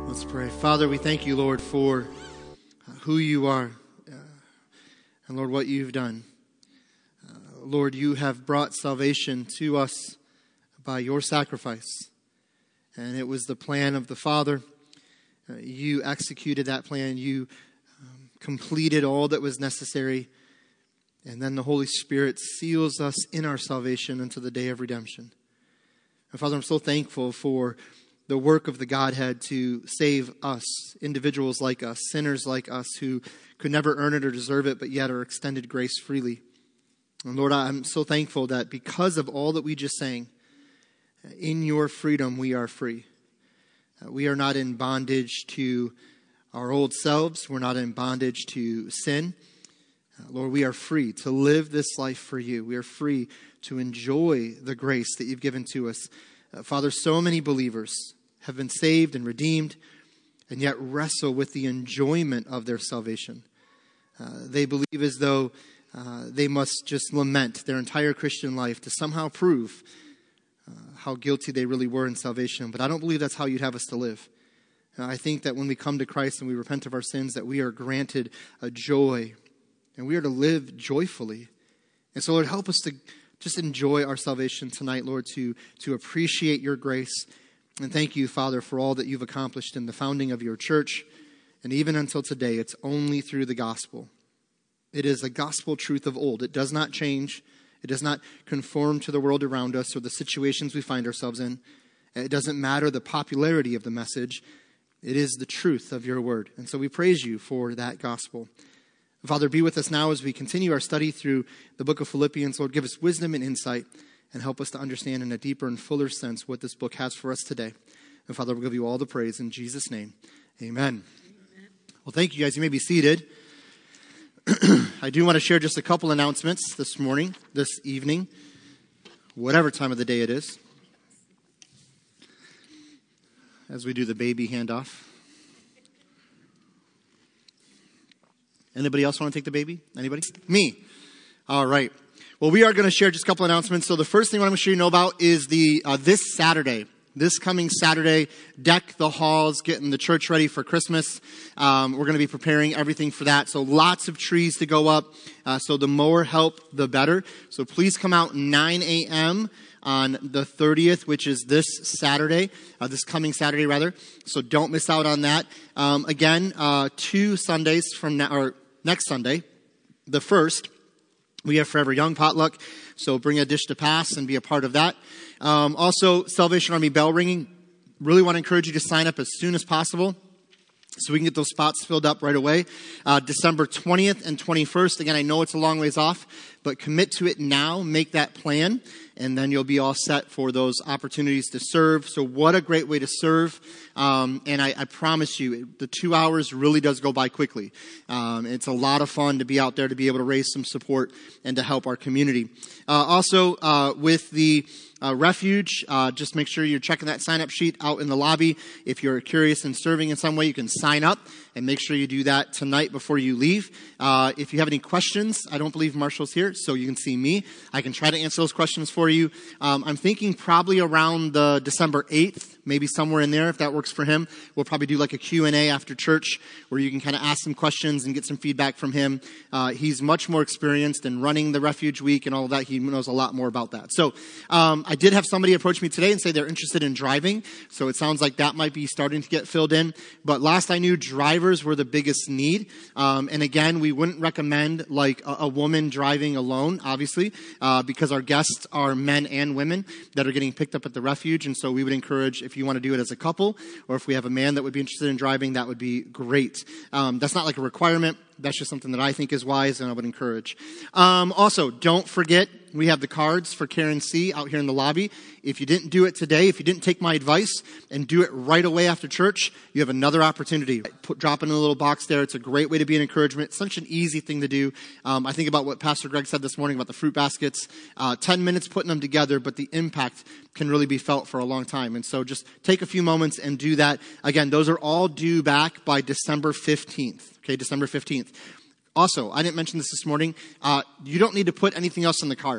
Let's pray. Father, we thank you, Lord, for who you are and, Lord, what you've done. Lord, you have brought salvation to us by your sacrifice, and it was the plan of the Father. You executed that plan. You completed all that was necessary, and then the Holy Spirit seals us in our salvation until the day of redemption. And Father, I'm so thankful for the work of the Godhead to save us, individuals like us, sinners like us who could never earn it or deserve it, but yet are extended grace freely. And Lord, I'm so thankful that because of all that we just sang, in your freedom we are free. We are not in bondage to our old selves. We're not in bondage to sin. Lord, we are free to live this life for you. We are free to enjoy the grace that you've given to us. Father, so many believers have been saved and redeemed, and yet wrestle with the enjoyment of their salvation. They believe as though they must just lament their entire Christian life to somehow prove how guilty they really were in salvation. But I don't believe that's how you'd have us to live. I think that when we come to Christ and we repent of our sins, that we are granted a joy, and we are to live joyfully. And so, Lord, help us to just enjoy our salvation tonight, Lord, to appreciate your grace. And thank you, Father, for all that you've accomplished in the founding of your church. And even until today, it's only through the gospel. It is a gospel truth of old. It does not change. It does not conform to the world around us or the situations we find ourselves in. It doesn't matter the popularity of the message. It is the truth of your word. And so we praise you for that gospel. Father, be with us now as we continue our study through the book of Philippians. Lord, give us wisdom and insight and help us to understand in a deeper and fuller sense what this book has for us today. And Father, we'll give you all the praise in Jesus' name. Amen. Well, thank you guys. You may be seated. I do want to share just a couple announcements this morning, this evening, whatever time of the day it is, as we do the baby handoff. Anybody else want to take the baby? Anybody? Me. All right. Well, we are going to share just a couple announcements. So the first thing I want to make sure you know about is this coming Saturday, deck the halls, getting the church ready for Christmas. We're going to be preparing everything for that. So lots of trees to go up. So the more help, the better. So please come out 9 a.m. on the 30th, which is this coming Saturday rather. So don't miss out on that. Again, 2 Sundays from now, or next Sunday, the 1st, we have Forever Young potluck. So bring a dish to pass and be a part of that. Also, Salvation Army bell ringing. Really want to encourage you to sign up as soon as possible so we can get those spots filled up right away. December 20th and 21st. Again, I know it's a long ways off, but commit to it now. Make that plan, and then you'll be all set for those opportunities to serve. So what a great way to serve. And I promise you, the 2 hours really does go by quickly. It's a lot of fun to be out there, to be able to raise some support and to help our community. Also, with the Refuge, just make sure you're checking that sign-up sheet out in the lobby. If you're curious and serving in some way, you can sign up, and make sure you do that tonight before you leave. If you have any questions, I don't believe Marshall's here, so you can see me. I can try to answer those questions for you. I'm thinking probably around the December 8th, maybe somewhere in there, if that works for him. We'll probably do like a Q&A after church where you can kind of ask some questions and get some feedback from him. He's much more experienced in running the Refuge Week and all of that. He knows a lot more about that. So I did have somebody approach me today and say they're interested in driving. So it sounds like that might be starting to get filled in. But last I knew, drivers were the biggest need. And again, we wouldn't recommend like a woman driving alone, obviously, because our guests are men and women that are getting picked up at the Refuge. And so we would encourage, if you want to do it as a couple, or if we have a man that would be interested in driving, that would be great. That's not like a requirement. That's just something that I think is wise and I would encourage. Also, don't forget, we have the cards for Karen C. out here in the lobby. If you didn't do it today, if you didn't take my advice and do it right away after church, you have another opportunity. Drop it in a little box there. It's a great way to be an encouragement. It's such an easy thing to do. I think about what Pastor Greg said this morning about the fruit baskets. 10 minutes putting them together, but the impact can really be felt for a long time. And so just take a few moments and do that. Again, those are all due back by December 15th. Okay, December 15th. Also, I didn't mention this morning. You don't need to put anything else on the card.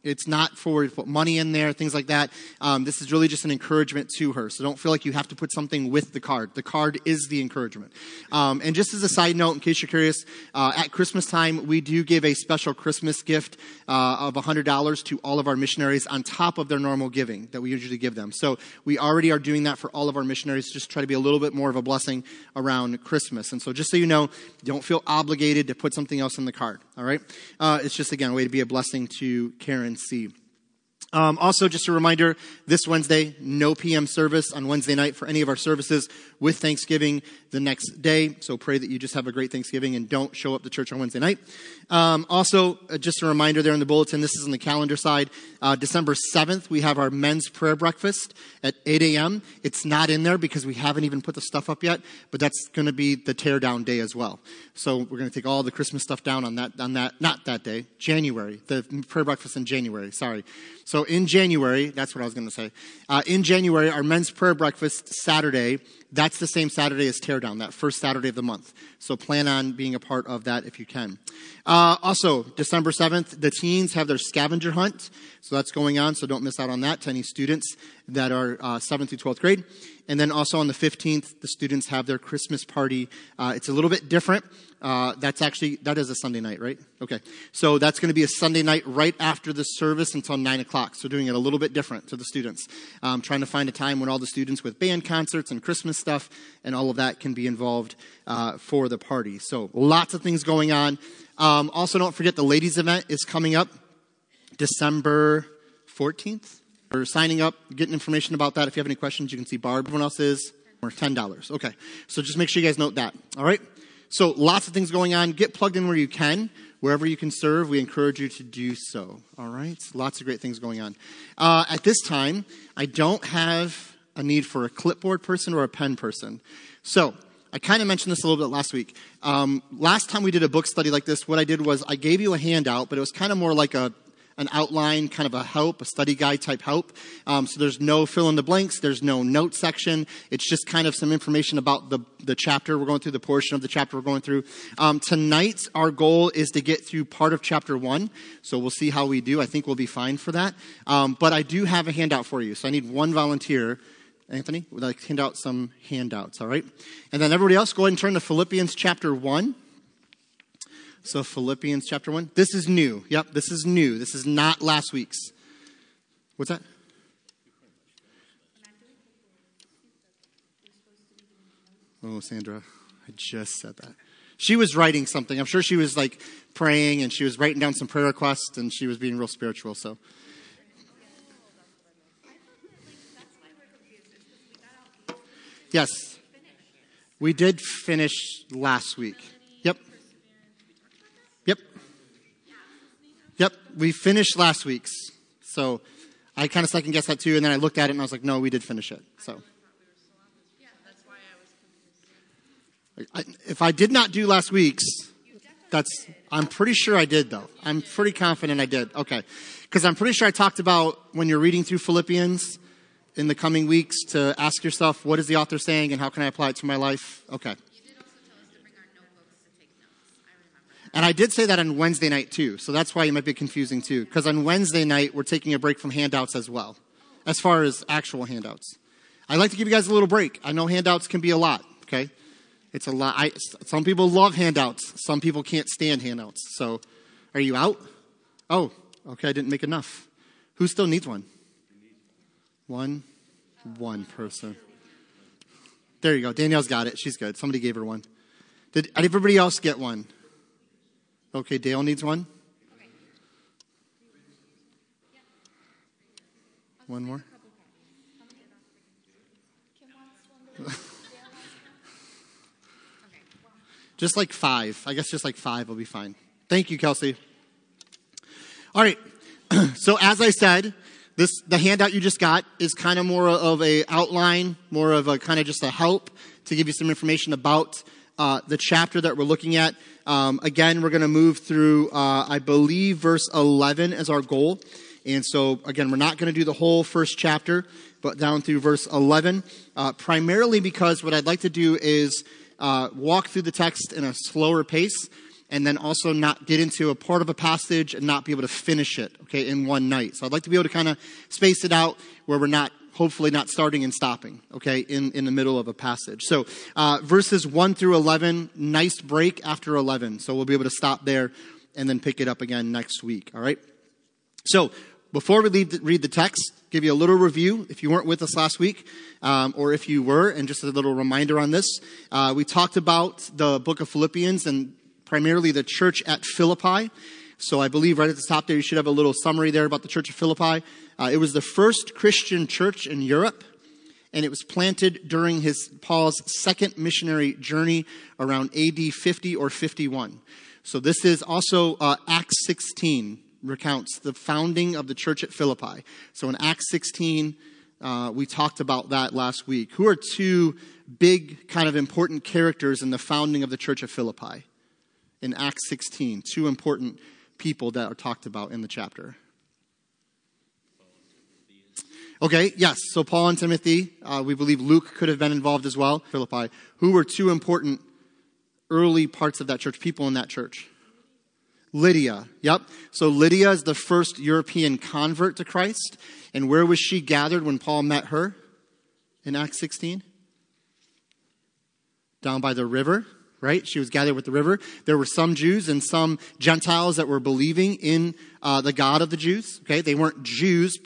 It's not for put money in there, things like that. This is really just an encouragement to her. So don't feel like you have to put something with the card. The card is the encouragement. And just as a side note, in case you're curious, at Christmas time, we do give a special Christmas gift of $100 to all of our missionaries on top of their normal giving that we usually give them. So we already are doing that for all of our missionaries, just try to be a little bit more of a blessing around Christmas. And so just so you know, don't feel obligated to put something else in the card, all right? It's just, again, a way to be a blessing to Karen C. Also, just a reminder, this Wednesday, no PM service on Wednesday night for any of our services with Thanksgiving the next day. So pray that you just have a great Thanksgiving and don't show up to church on Wednesday night. Also, just a reminder there in the bulletin, this is on the calendar side. December 7th, we have our men's prayer breakfast at 8 a.m. It's not in there because we haven't even put the stuff up yet, but that's going to be the tear down day as well. So we're going to take all the Christmas stuff down on that, not that day, January, the prayer breakfast in January, sorry. So in January, that's what I was going to say. In January, our men's prayer breakfast Saturday, that's the same Saturday as Teardown, that first Saturday of the month. So plan on being a part of that if you can. Also, December 7th, the teens have their scavenger hunt. So that's going on, so don't miss out on that to any students that are 7th through 12th grade. And then also on the 15th, the students have their Christmas party. It's a little bit different. That is a Sunday night, right? Okay. So that's going to be a Sunday night right after the service until 9 o'clock. So doing it a little bit different to the students. Trying to find a time when all the students with band concerts and Christmas stuff and all of that can be involved for the party. So lots of things going on. Also, don't forget the ladies' event is coming up December 14th. We're signing up, getting information about that. If you have any questions, you can see Barb. Everyone else is or $10. Okay. So just make sure you guys note that. All right. So lots of things going on. Get plugged in where you can. Wherever you can serve, we encourage you to do so. All right? Lots of great things going on. At this time, I don't have a need for a clipboard person or a pen person. So I kind of mentioned this a little bit last week. Last time we did a book study like this, what I did was I gave you a handout, but it was kind of more like an outline, kind of a help, a study guide type help. So there's no fill in the blanks. There's no note section. It's just kind of some information about the chapter we're going through, the portion of the chapter we're going through. Tonight, our goal is to get through part of chapter 1. So we'll see how we do. I think we'll be fine for that. But I do have a handout for you. So I need one volunteer. Anthony, would like to hand out some handouts, all right? And then everybody else, go ahead and turn to Philippians chapter 1. So Philippians chapter 1. This is new. Yep, this is new. This is not last week's. What's that? Oh, Sandra, I just said that. She was writing something. I'm sure she was like praying and she was writing down some prayer requests and she was being real spiritual. So. Yes, we did finish last week. Yep, we finished last week's. So I kind of second guessed that too, and then I looked at it and I was like, no, we did finish it. So if I did not do last week's, I'm pretty sure I did though. I'm pretty confident I did. Okay, because I'm pretty sure I talked about when you're reading through Philippians in the coming weeks to ask yourself, what is the author saying and how can I apply it to my life? Okay. And I did say that on Wednesday night too, so that's why you might be confusing too. Because on Wednesday night, we're taking a break from handouts as well, as far as actual handouts. I like to give you guys a little break. I know handouts can be a lot, okay? It's a lot. Some people love handouts. Some people can't stand handouts. So, are you out? Oh, okay, I didn't make enough. Who still needs one? One person. There you go. Danielle's got it. She's good. Somebody gave her one. Did everybody else get one? Okay, Dale needs one. One more. Just like 5. I guess just like 5 will be fine. Thank you, Kelsey. All right. So as I said, the handout you just got is kind of more of a outline, more of a kind of just a help to give you some information about the chapter that we're looking at. Again, we're going to move through, I believe, verse 11 as our goal. And so, again, we're not going to do the whole first chapter, but down through verse 11, primarily because what I'd like to do is walk through the text in a slower pace. and then also not get into a part of a passage and not be able to finish it, okay, in one night. So I'd like to be able to kind of space it out where we're not, hopefully not starting and stopping, okay, in the middle of a passage. So verses 1 through 11, nice break after 11. So we'll be able to stop there and then pick it up again next week, all right? So before we read the text, give you a little review if you weren't with us last week, or if you were, and just a little reminder on this. We talked about the book of Philippians and primarily the church at Philippi. So I believe right at the top there you should have a little summary there about the church of Philippi. It was the first Christian church in Europe, and it was planted during Paul's second missionary journey around AD 50 or 51. So this is also Acts 16. Recounts the founding of the church at Philippi. So in Acts 16, we talked about that last week. Who are two big kind of important characters in the founding of the church of Philippi? In Acts 16, two important people that are talked about in the chapter. Okay, yes. So Paul and Timothy, we believe Luke could have been involved as well. Philippi. Who were two important early parts of that church, people in that church? Lydia, yep. So Lydia is the first European convert to Christ. And where was she gathered when Paul met her? In Acts 16? Down by the river, right? She was gathered with the river. There were some Jews and some Gentiles that were believing in the God of the Jews. Okay, they weren't Jews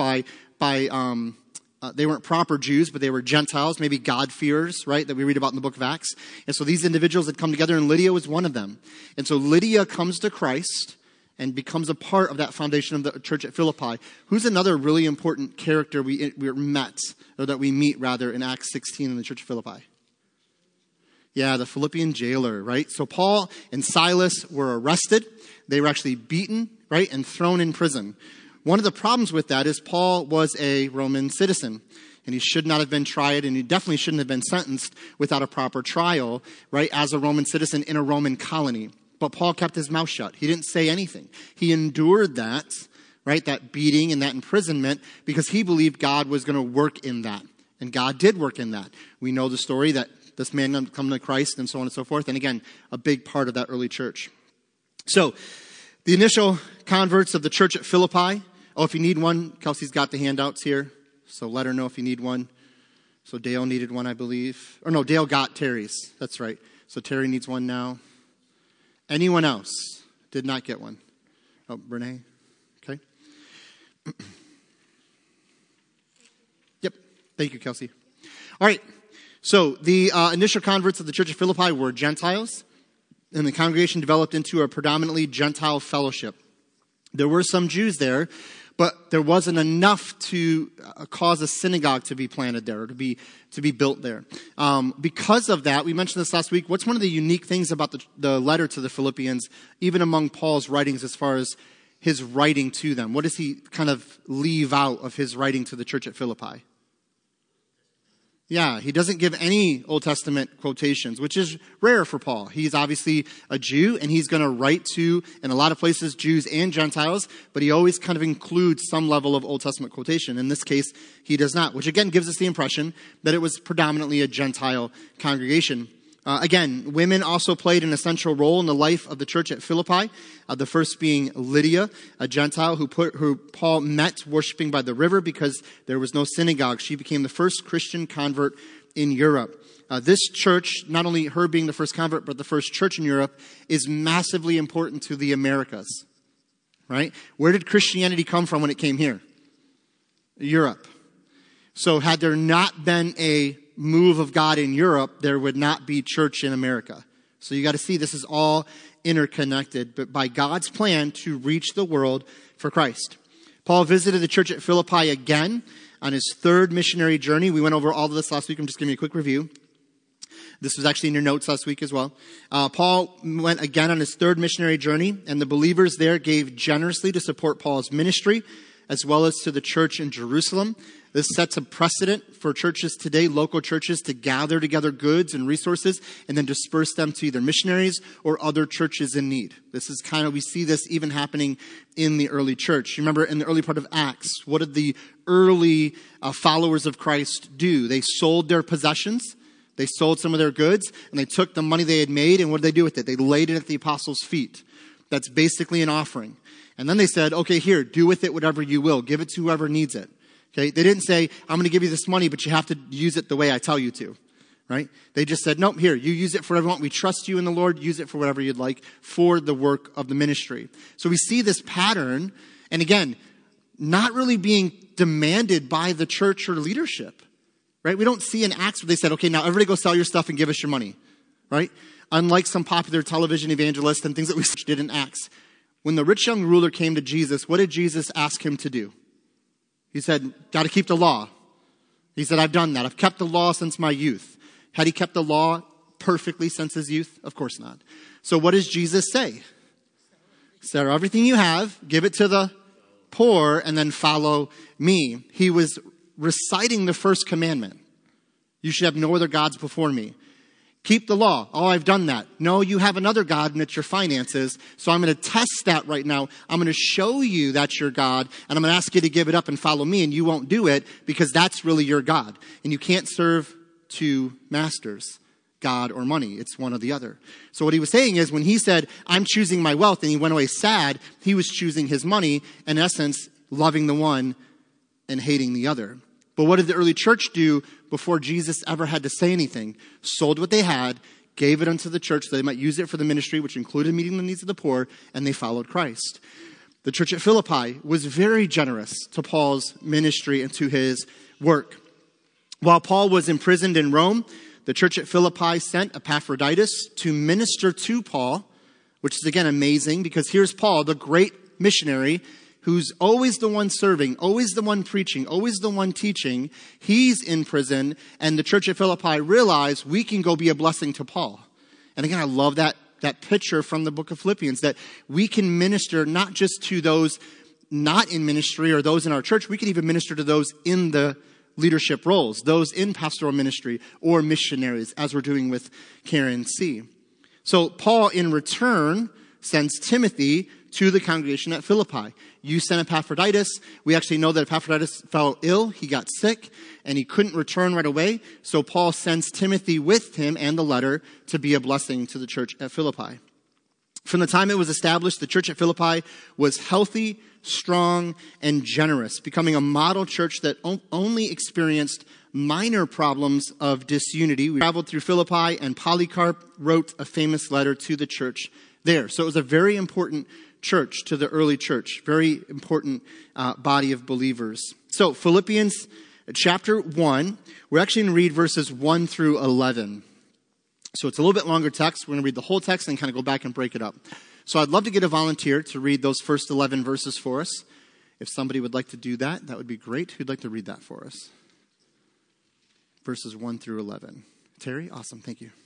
they weren't proper Jews, but they were Gentiles, maybe God-fearers, right, that we read about in the book of Acts. And so these individuals had come together, and Lydia was one of them. And so Lydia comes to Christ and becomes a part of that foundation of the church at Philippi. Who's another really important character we met, or that we meet, rather, in Acts 16 in the church of Philippi? Yeah, the Philippian jailer, right? So Paul and Silas were arrested. They were actually beaten, right, and thrown in prison. One of the problems with that is Paul was a Roman citizen, and he should not have been tried, and he definitely shouldn't have been sentenced without a proper trial, right, as a Roman citizen in a Roman colony. But Paul kept his mouth shut. He didn't say anything. He endured that, right, that beating and that imprisonment, because he believed God was going to work in that. And God did work in that. We know the story that this man come to Christ and so on and so forth. And again, a big part of that early church. So the initial converts of the church at Philippi. Oh, if you need one, Kelsey's got the handouts here. So let her know if you need one. So Dale needed one, I believe. Or no, Dale got Terry's. That's right. So Terry needs one now. Anyone else did not get one? Oh, Renee? Okay. Yep. Thank you, Kelsey. All right. So the initial converts of the church of Philippi were Gentiles, and the congregation developed into a predominantly Gentile fellowship. There were some Jews there, but there wasn't enough to cause a synagogue to be planted there, or to be built there. Because of that, we mentioned this last week, what's one of the unique things about the letter to the Philippians, even among Paul's writings as far as his writing to them? What does he kind of leave out of his writing to the church at Philippi? Yeah, he doesn't give any Old Testament quotations, which is rare for Paul. He's obviously a Jew, and he's going to write to, in a lot of places, Jews and Gentiles, but he always kind of includes some level of Old Testament quotation. In this case, he does not, which again gives us the impression that it was predominantly a Gentile congregation. Again, women also played an essential role in the life of the church at Philippi. The first being Lydia, a Gentile who Paul met worshiping by the river because there was no synagogue. She became the first Christian convert in Europe. This church, not only her being the first convert, but the first church in Europe, is massively important to the Americas. Right? Where did Christianity come from when it came here? Europe. So had there not been a move of God in Europe, there would not be church in America. So you got to see this is all interconnected, but by God's plan to reach the world for Christ. Paul visited the church at Philippi again on his third missionary journey. We went over all of this last week. I'm just giving you a quick review. This was actually in your notes last week as well. Paul went again on his third missionary journey, and the believers there gave generously to support Paul's ministry, as well as to the church in Jerusalem. This sets a precedent for churches today, local churches, to gather together goods and resources and then disperse them to either missionaries or other churches in need. This is kind of, we see this even happening in the early church. You remember in the early part of Acts, what did the early followers of Christ do? They sold their possessions, They sold some of their goods, and they took the money they had made, and what did they do with it? They laid it at the apostles' feet. That's basically an offering. And then they said, okay, here, do with it whatever you will. Give it to whoever needs it. Okay? They didn't say, I'm going to give you this money, but you have to use it the way I tell you to. Right? They just said, nope, here, you use it for everyone. We trust you in the Lord. Use it for whatever you'd like for the work of the ministry. So we see this pattern, and again, not really being demanded by the church or leadership. Right? We don't see in Acts where they said, okay, now everybody go sell your stuff and give us your money. Right? Unlike some popular television evangelists and things that we did in Acts. When the rich young ruler came to Jesus, what did Jesus ask him to do? He said, got to keep the law. He said, I've done that. I've kept the law since my youth. Had he kept the law perfectly since his youth? Of course not. So what does Jesus say? Sell everything you have, give it to the poor, and then follow me. He was reciting the first commandment. You should have no other gods before me. Keep the law. Oh, I've done that. No, you have another God, and it's your finances. So I'm going to test that right now. I'm going to show you that's your God, and I'm going to ask you to give it up and follow me, and you won't do it because that's really your God. And you can't serve two masters, God or money. It's one or the other. So what he was saying is when he said, I'm choosing my wealth, and he went away sad, he was choosing his money, in essence, loving the one and hating the other. But what did the early church do before Jesus ever had to say anything? Sold what they had, gave it unto the church so they might use it for the ministry, which included meeting the needs of the poor, and they followed Christ. The church at Philippi was very generous to Paul's ministry and to his work. While Paul was imprisoned in Rome, the church at Philippi sent Epaphroditus to minister to Paul, which is again amazing because here's Paul, the great missionary, who's always the one serving, always the one preaching, always the one teaching. He's in prison, and the church at Philippi realized we can go be a blessing to Paul. And again, I love that picture from the book of Philippians, that we can minister not just to those not in ministry or those in our church, we can even minister to those in the leadership roles, those in pastoral ministry or missionaries, as we're doing with Karen C. So Paul, in return, sends Timothy to the congregation at Philippi. You sent Epaphroditus. We actually know that Epaphroditus fell ill. He got sick, and he couldn't return right away. So Paul sends Timothy with him and the letter to be a blessing to the church at Philippi. From the time it was established, the church at Philippi was healthy, strong, and generous, becoming a model church that only experienced minor problems of disunity. We traveled through Philippi, and Polycarp wrote a famous letter to the church there. So it was a very important church to the early church, very important body of believers. So Philippians chapter 1, we're actually going to read verses 1 through 11. So it's a little bit longer text. We're going to read the whole text and kind of go back and break it up. So I'd love to get a volunteer to read those first 11 verses for us. If somebody would like to do that, that would be great. Who'd like to read that for us? Verses 1 through 11. Terry? Awesome. Thank you.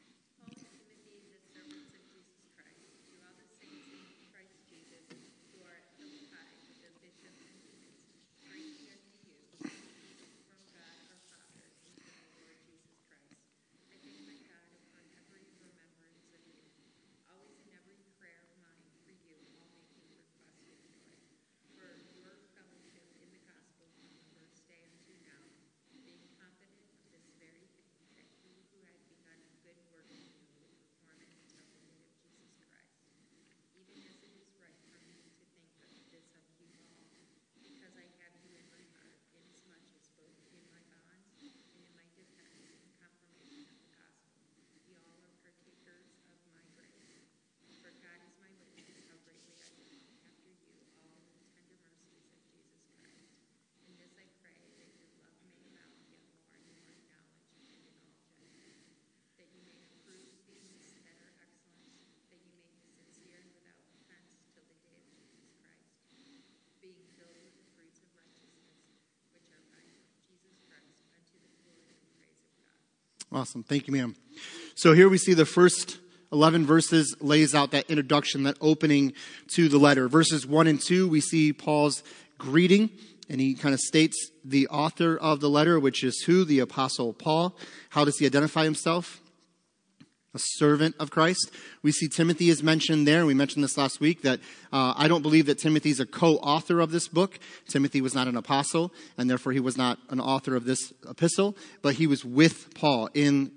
Awesome. Thank you, ma'am. So here we see the first 11 verses lays out that introduction, that opening to the letter. Verses 1 and 2, we see Paul's greeting, and he kind of states the author of the letter, which is who? The Apostle Paul. How does he identify himself? A servant of Christ. We see Timothy is mentioned there. We mentioned this last week that I don't believe that Timothy is a co-author of this book. Timothy was not an apostle, and therefore he was not an author of this epistle, but he was with Paul in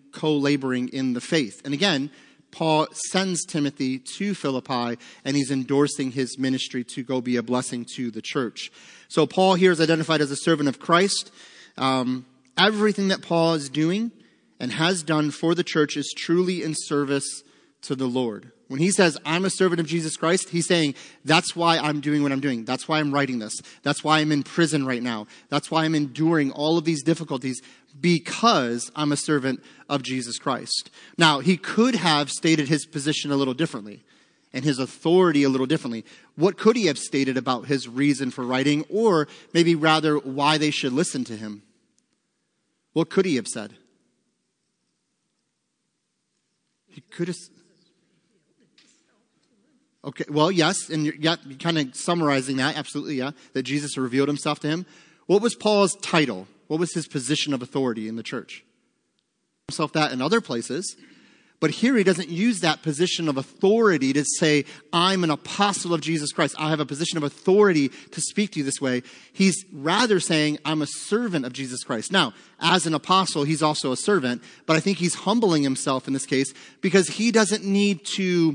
co-laboring in the faith. And again, Paul sends Timothy to Philippi, and he's endorsing his ministry to go be a blessing to the church. So Paul here is identified as a servant of Christ. Everything that Paul is doing and has done for the church is truly in service to the Lord. When he says, I'm a servant of Jesus Christ, he's saying, that's why I'm doing what I'm doing. That's why I'm writing this. That's why I'm in prison right now. That's why I'm enduring all of these difficulties, because I'm a servant of Jesus Christ. Now, he could have stated his position a little differently and his authority a little differently. What could he have stated about his reason for writing, or maybe rather why they should listen to him? What could he have said? He could have... Okay, well, yes, and you're kind of summarizing that, absolutely, yeah, that Jesus revealed himself to him. What was Paul's title? What was his position of authority in the church? Himself that in other places, but here he doesn't use that position of authority to say, I'm an apostle of Jesus Christ. I have a position of authority to speak to you this way. He's rather saying, I'm a servant of Jesus Christ. Now, as an apostle, he's also a servant, but I think he's humbling himself in this case because he doesn't need to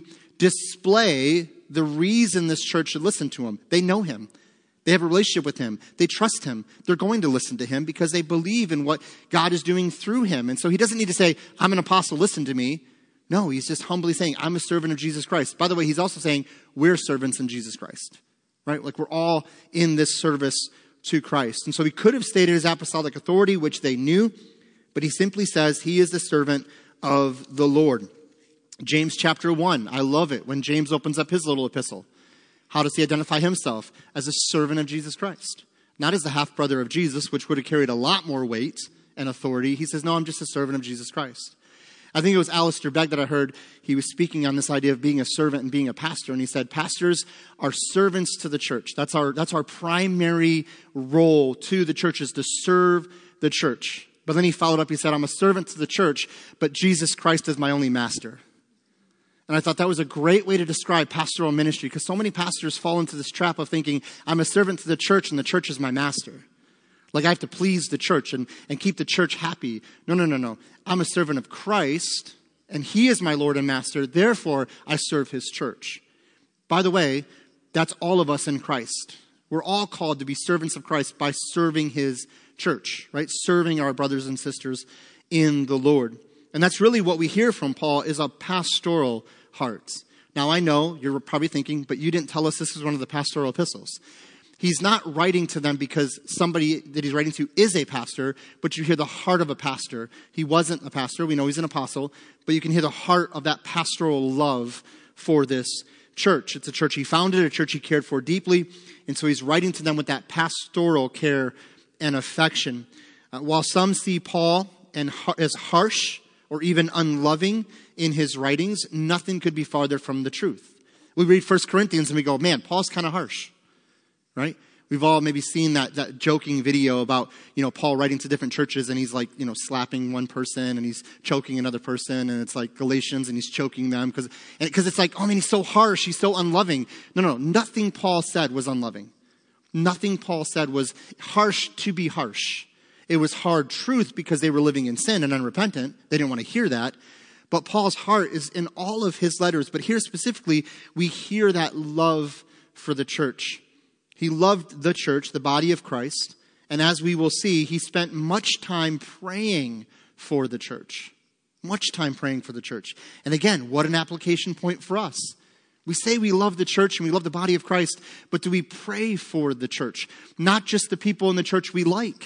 display the reason this church should listen to him. They know him. They have a relationship with him. They trust him. They're going to listen to him because they believe in what God is doing through him. And so he doesn't need to say, I'm an apostle, listen to me. No, he's just humbly saying, I'm a servant of Jesus Christ. By the way, he's also saying, we're servants in Jesus Christ, right? Like we're all in this service to Christ. And so he could have stated his apostolic authority, which they knew, but he simply says he is the servant of the Lord. James chapter 1, I love it when James opens up his little epistle. How does he identify himself? As a servant of Jesus Christ. Not as the half-brother of Jesus, which would have carried a lot more weight and authority. He says, no, I'm just a servant of Jesus Christ. I think it was Alistair Begg that I heard. He was speaking on this idea of being a servant and being a pastor. And he said, pastors are servants to the church. That's our primary role to the church, is to serve the church. But then he followed up, he said, I'm a servant to the church, but Jesus Christ is my only master. And I thought that was a great way to describe pastoral ministry, because so many pastors fall into this trap of thinking, I'm a servant to the church and the church is my master. Like I have to please the church and keep the church happy. No. I'm a servant of Christ and he is my Lord and master. Therefore, I serve his church. By the way, that's all of us in Christ. We're all called to be servants of Christ by serving his church, right? Serving our brothers and sisters in the Lord. And that's really what we hear from Paul, is a pastoral heart. Now, I know you're probably thinking, but you didn't tell us this is one of the pastoral epistles. He's not writing to them because somebody that he's writing to is a pastor, but you hear the heart of a pastor. He wasn't a pastor. We know he's an apostle, but you can hear the heart of that pastoral love for this church. It's a church he founded, a church he cared for deeply. And so he's writing to them with that pastoral care and affection. While some see Paul as harsh or even unloving in his writings, nothing could be farther from the truth. We read 1 Corinthians and we go, man, Paul's kind of harsh, right? We've all maybe seen that joking video about, Paul writing to different churches and he's like, slapping one person and he's choking another person, and it's like Galatians and he's choking them because it's like, oh man, he's so harsh, he's so unloving. No, nothing Paul said was unloving. Nothing Paul said was harsh to be harsh. It was hard truth because they were living in sin and unrepentant. They didn't want to hear that. But Paul's heart is in all of his letters. But here specifically, we hear that love for the church. He loved the church, the body of Christ. And as we will see, he spent much time praying for the church. Much time praying for the church. And again, what an application point for us. We say we love the church and we love the body of Christ, but do we pray for the church? Not just the people in the church we like,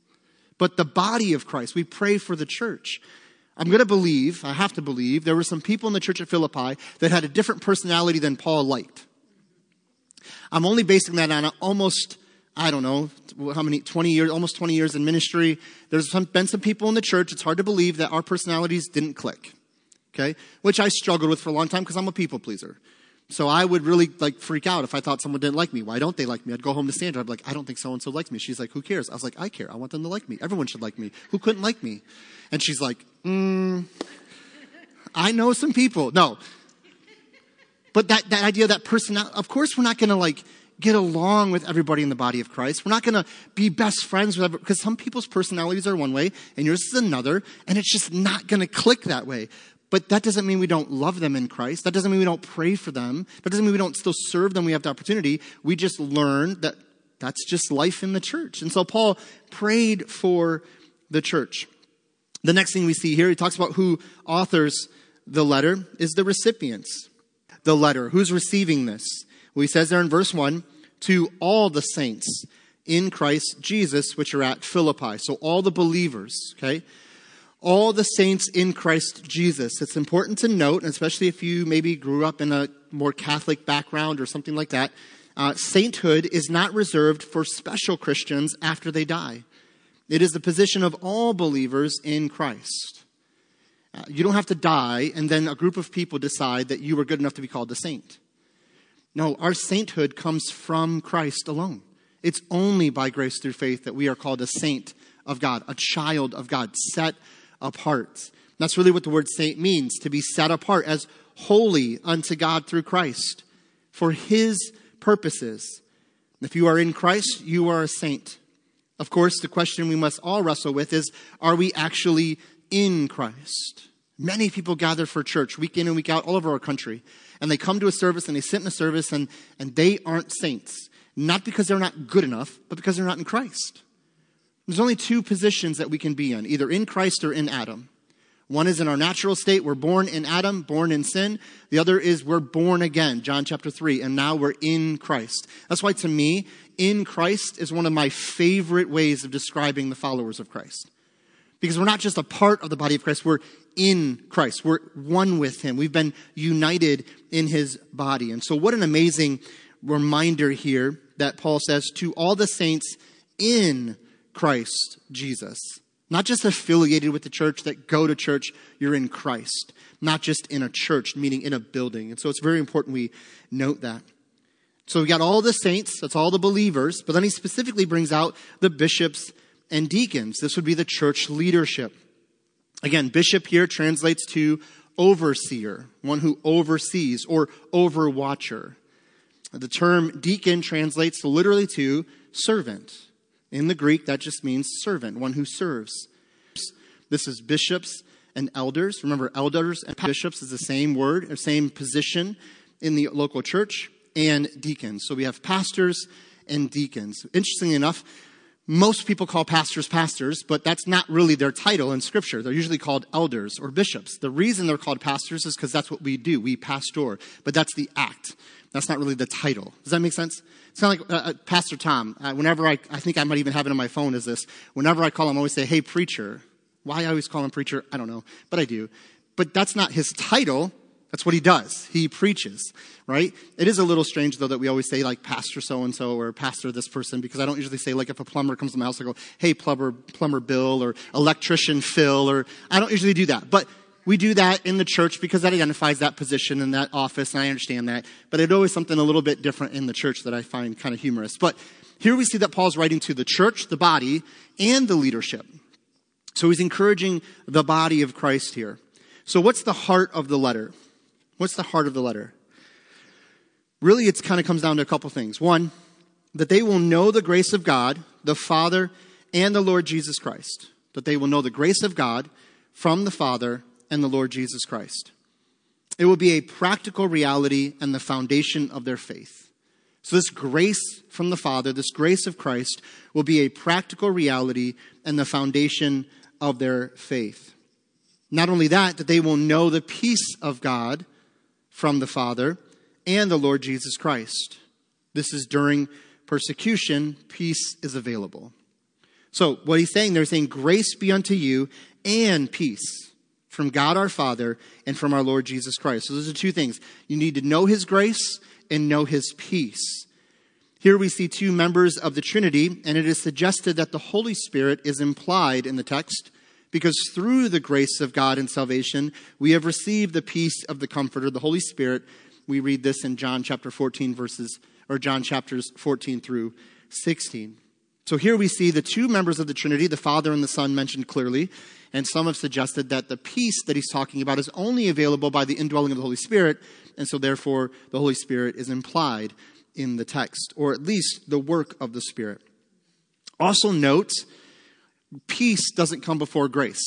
but the body of Christ. We pray for the church. I have to believe, there were some people in the church at Philippi that had a different personality than Paul liked. I'm only basing that on almost, 20 years, almost 20 years in ministry. There's been some people in the church, it's hard to believe, that our personalities didn't click. Okay? Which I struggled with for a long time because I'm a people pleaser. So I would really freak out if I thought someone didn't like me. Why don't they like me? I'd go home to Sandra. I'd be like, I don't think so-and-so likes me. She's like, who cares? I was like, I care. I want them to like me. Everyone should like me. Who couldn't like me? And she's like, I know some people. No. But that idea, that personality, of course we're not going to get along with everybody in the body of Christ. We're not going to be best friends with everybody, because some people's personalities are one way and yours is another, and it's just not going to click that way. But that doesn't mean we don't love them in Christ. That doesn't mean we don't pray for them. That doesn't mean we don't still serve them. We have the opportunity. We just learn that that's just life in the church. And so Paul prayed for the church. The next thing we see here, he talks about who authors the letter is the recipients. The letter, who's receiving this? Well, he says there in verse 1, to all the saints in Christ Jesus, which are at Philippi. So all the believers, okay? All the saints in Christ Jesus. It's important to note, especially if you maybe grew up in a more Catholic background or something like that, sainthood is not reserved for special Christians after they die. It is the position of all believers in Christ. You don't have to die and then a group of people decide that you were good enough to be called a saint. No, our sainthood comes from Christ alone. It's only by grace through faith that we are called a saint of God, a child of God, set apart. That's really what the word saint means, to be set apart as holy unto God through Christ for his purposes. If you are in Christ, you are a saint. Of course, the question we must all wrestle with is, are we actually in Christ? Many people gather for church week in and week out all over our country. And they come to a service and they sit in a service and they aren't saints. Not because they're not good enough, but because they're not in Christ. There's only two positions that we can be in, either in Christ or in Adam. One is in our natural state. We're born in Adam, born in sin. The other is we're born again, John chapter 3, and now we're in Christ. That's why to me, in Christ is one of my favorite ways of describing the followers of Christ. Because we're not just a part of the body of Christ, we're in Christ. We're one with him. We've been united in his body. And so what an amazing reminder here that Paul says to all the saints in Christ Jesus. Not just affiliated with the church, that go to church, you're in Christ. Not just in a church, meaning in a building. And so it's very important we note that. So we got all the saints, that's all the believers, but then he specifically brings out the bishops and deacons. This would be the church leadership. Again, bishop here translates to overseer, one who oversees, or overwatcher. The term deacon translates literally to servant. In the Greek, that just means servant, one who serves. This is bishops and elders. Remember, elders and bishops is the same word, or same position in the local church, and deacons. So we have pastors and deacons. Interestingly enough, most people call pastors pastors, but that's not really their title in Scripture. They're usually called elders or bishops. The reason they're called pastors is because that's what we do. We pastor, but that's the act. That's not really the title. Does that make sense? It's kind of like Pastor Tom. Whenever I think I might even have it on my phone, is this. Whenever I call him, I always say, hey, preacher. Why I always call him preacher, I don't know, but I do. But that's not his title. That's what he does. He preaches, right? It is a little strange, though, that we always say, like, pastor so-and-so or pastor this person, because I don't usually say, like, if a plumber comes to my house, I go, hey, plumber Bill, or electrician Phil, or I don't usually do that. But we do that in the church because that identifies that position in that office, and I understand that. But it's always something a little bit different in the church that I find kind of humorous. But here we see that Paul's writing to the church, the body, and the leadership. So he's encouraging the body of Christ here. So what's the heart of the letter? What's the heart of the letter? Really, it kind of comes down to a couple things. One, that they will know the grace of God, the Father, and the Lord Jesus Christ. That they will know the grace of God from the Father and the Lord Jesus Christ. It will be a practical reality and the foundation of their faith. So this grace from the Father, this grace of Christ, will be a practical reality and the foundation of their faith. Not only that they will know the peace of God from the Father and the Lord Jesus Christ. This is during persecution, peace is available. So what he's saying, they're saying, grace be unto you and peace from God our Father and from our Lord Jesus Christ. So those are two things. You need to know his grace and know his peace. Here we see two members of the Trinity, and it is suggested that the Holy Spirit is implied in the text, because through the grace of God and salvation, we have received the peace of the Comforter, the Holy Spirit. We read this in John chapter 14 John chapters 14 through 16. So here we see the two members of the Trinity, the Father and the Son, mentioned clearly. And some have suggested that the peace that he's talking about is only available by the indwelling of the Holy Spirit. And so therefore, the Holy Spirit is implied in the text, or at least the work of the Spirit. Also note, peace doesn't come before grace.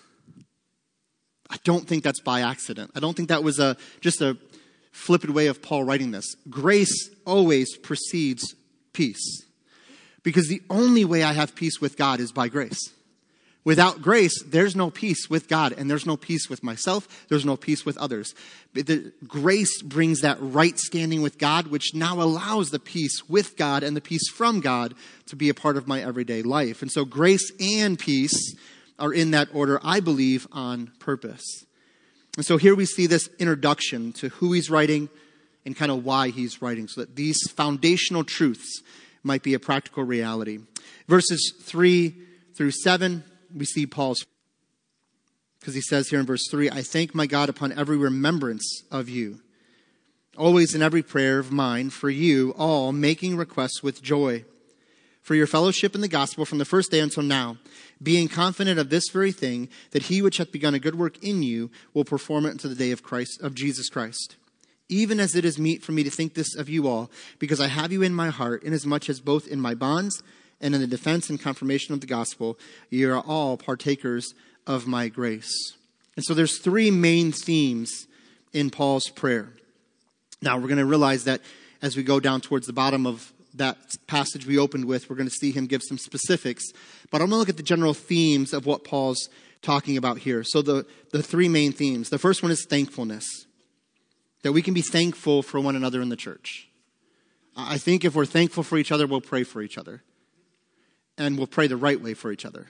I don't think that's by accident. I don't think that was just a flippant way of Paul writing this. Grace always precedes peace. Because the only way I have peace with God is by grace. Without grace, there's no peace with God, and there's no peace with myself. There's no peace with others. But the grace brings that right standing with God, which now allows the peace with God and the peace from God to be a part of my everyday life. And so grace and peace are in that order, I believe, on purpose. And so here we see this introduction to who he's writing and kind of why he's writing, so that these foundational truths might be a practical reality. Verses 3 through 7, we see Paul's, because he says here in verse 3, I thank my God upon every remembrance of you, always in every prayer of mine for you all, making requests with joy, for your fellowship in the gospel from the first day until now, being confident of this very thing, that he which hath begun a good work in you will perform it unto the day of Jesus Christ. Even as it is meet for me to think this of you all, because I have you in my heart, inasmuch as both in my bonds and in the defense and confirmation of the gospel, you are all partakers of my grace. And so there's three main themes in Paul's prayer. Now we're going to realize that as we go down towards the bottom of that passage we opened with, we're going to see him give some specifics. But I'm going to look at the general themes of what Paul's talking about here. So the three main themes. The first one is thankfulness. That we can be thankful for one another in the church. I think if we're thankful for each other, we'll pray for each other. And we'll pray the right way for each other.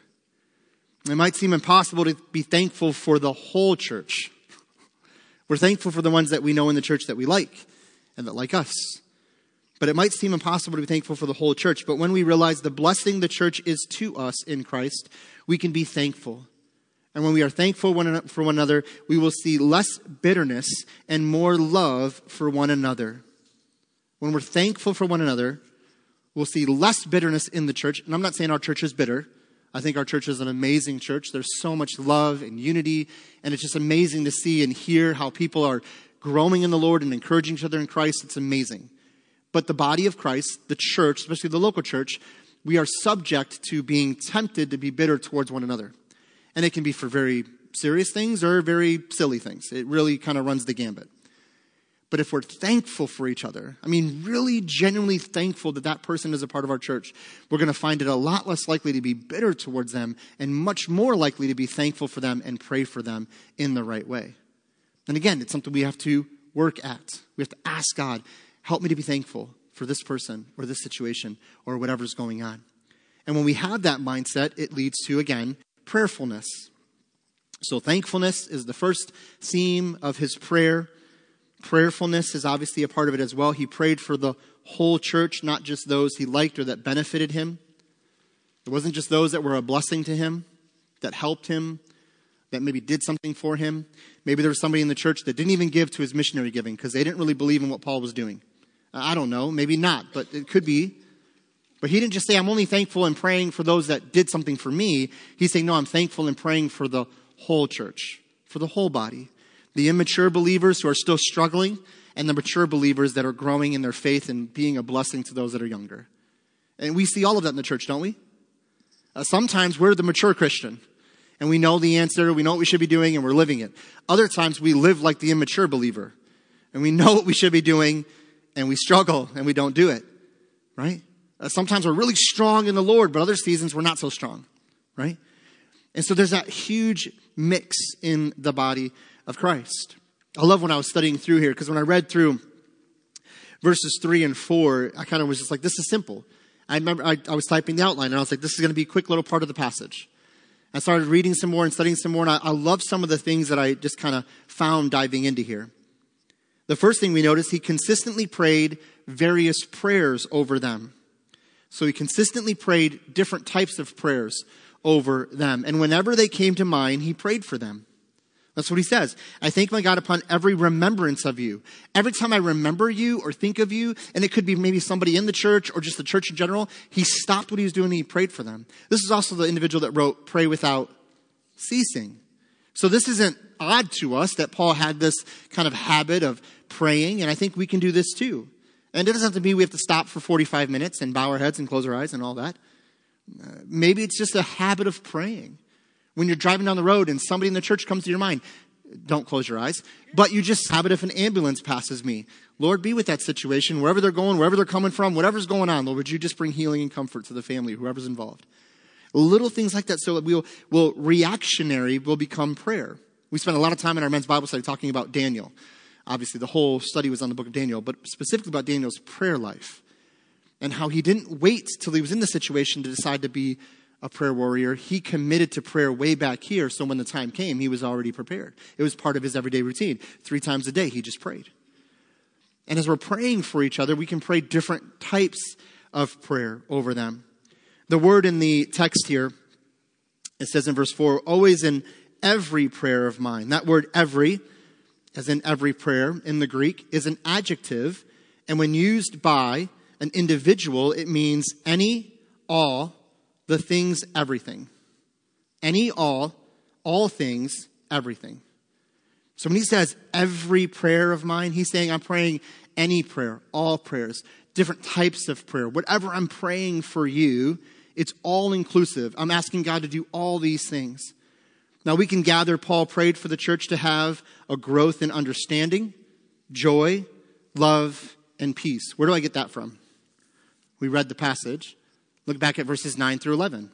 It might seem impossible to be thankful for the whole church. We're thankful for the ones that we know in the church that we like and that like us. But it might seem impossible to be thankful for the whole church. But when we realize the blessing the church is to us in Christ, we can be thankful. And when we are thankful for one another, we will see less bitterness and more love for one another. When we're thankful for one another, we'll see less bitterness in the church. And I'm not saying our church is bitter. I think our church is an amazing church. There's so much love and unity. And it's just amazing to see and hear how people are growing in the Lord and encouraging each other in Christ. It's amazing. But the body of Christ, the church, especially the local church, we are subject to being tempted to be bitter towards one another. And it can be for very serious things or very silly things. It really kind of runs the gambit. But if we're thankful for each other, I mean, really genuinely thankful that that person is a part of our church, we're going to find it a lot less likely to be bitter towards them and much more likely to be thankful for them and pray for them in the right way. And again, it's something we have to work at. We have to ask God, help me to be thankful for this person or this situation or whatever's going on. And when we have that mindset, it leads to, again, prayerfulness. So thankfulness is the first theme of his prayer. Prayerfulness is obviously a part of it as well. He prayed for the whole church, not just those he liked or that benefited him. It wasn't just those that were a blessing to him, that helped him, that maybe did something for him. Maybe there was somebody in the church that didn't even give to his missionary giving because they didn't really believe in what Paul was doing. I don't know, maybe not, but it could be. But he didn't just say, I'm only thankful and praying for those that did something for me. He's saying, no, I'm thankful and praying for the whole church, for the whole body. The immature believers who are still struggling and the mature believers that are growing in their faith and being a blessing to those that are younger. And we see all of that in the church, don't we? Sometimes we're the mature Christian and we know the answer, we know what we should be doing and we're living it. Other times we live like the immature believer and we know what we should be doing and we struggle and we don't do it, right? Sometimes we're really strong in the Lord, but other seasons we're not so strong, right? And so there's that huge mix in the body of Christ. I love when I was studying through here, because when I read through verses 3 and 4, I kind of was just like, this is simple. I remember I was typing the outline, and I was like, this is going to be a quick little part of the passage. I started reading some more and studying some more, and I love some of the things that I just kind of found diving into here. The first thing we notice, he consistently prayed various prayers over them. So he consistently prayed different types of prayers over them. And whenever they came to mind, he prayed for them. That's what he says. I thank my God upon every remembrance of you. Every time I remember you or think of you, and it could be maybe somebody in the church or just the church in general, he stopped what he was doing and he prayed for them. This is also the individual that wrote, pray without ceasing. So this isn't odd to us that Paul had this kind of habit of praying, and I think we can do this too. And it doesn't have to be we have to stop for 45 minutes and bow our heads and close our eyes and all that. Maybe it's just a habit of praying. When you're driving down the road and somebody in the church comes to your mind, don't close your eyes, but you just habit if an ambulance passes me. Lord, be with that situation, wherever they're going, wherever they're coming from, whatever's going on. Lord, would you just bring healing and comfort to the family, whoever's involved. Little things like that so that reactionary will become prayer. We spent a lot of time in our men's Bible study talking about Daniel. Obviously, the whole study was on the book of Daniel, but specifically about Daniel's prayer life and how he didn't wait till he was in the situation to decide to be a prayer warrior. He committed to prayer way back here, so when the time came, he was already prepared. It was part of his everyday routine. 3 times a day, he just prayed. And as we're praying for each other, we can pray different types of prayer over them. The word in the text here, it says in verse 4, always in every prayer of mine. That word every, as in every prayer in the Greek, is an adjective. And when used by an individual, it means any, all, the things, everything. Any, all things, everything. So when he says every prayer of mine, he's saying I'm praying any prayer, all prayers, different types of prayer. Whatever I'm praying for you, it's all inclusive. I'm asking God to do all these things. Now we can gather Paul prayed for the church to have a growth in understanding, joy, love, and peace. Where do I get that from? We read the passage. Look back at verses 9 through 11.